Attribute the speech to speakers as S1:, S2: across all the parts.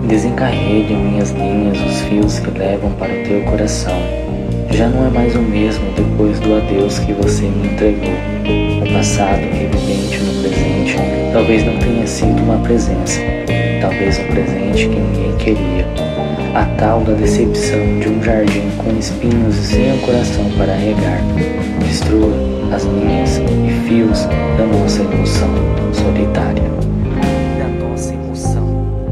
S1: Desencarregue minhas linhas, os fios que levam para o teu coração. Já não é mais o mesmo depois do adeus que você me entregou. O passado revivente no presente talvez não tenha sido uma presença, talvez um presente que ninguém queria. A tal da decepção de um jardim com espinhos e sem um coração para regar. Destrua as linhas e fios da nossa emoção solitária. Da nossa emoção.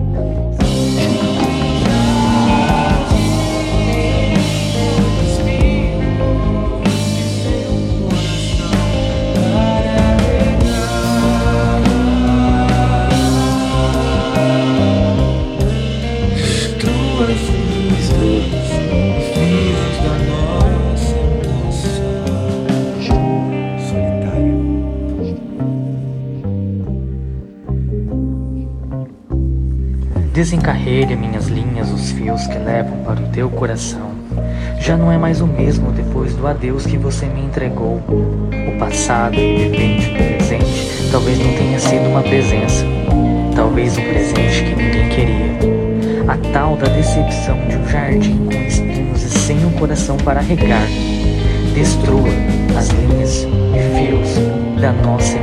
S1: Desencarregue minhas linhas, os fios que levam para o teu coração. Já não é mais o mesmo depois do adeus que você me entregou. O passado revivente no presente talvez não tenha sido uma presença, talvez um presente que ninguém queria. A tal da decepção de um jardim com espinhos e sem um coração para regar. Destrua as linhas e fios da nossa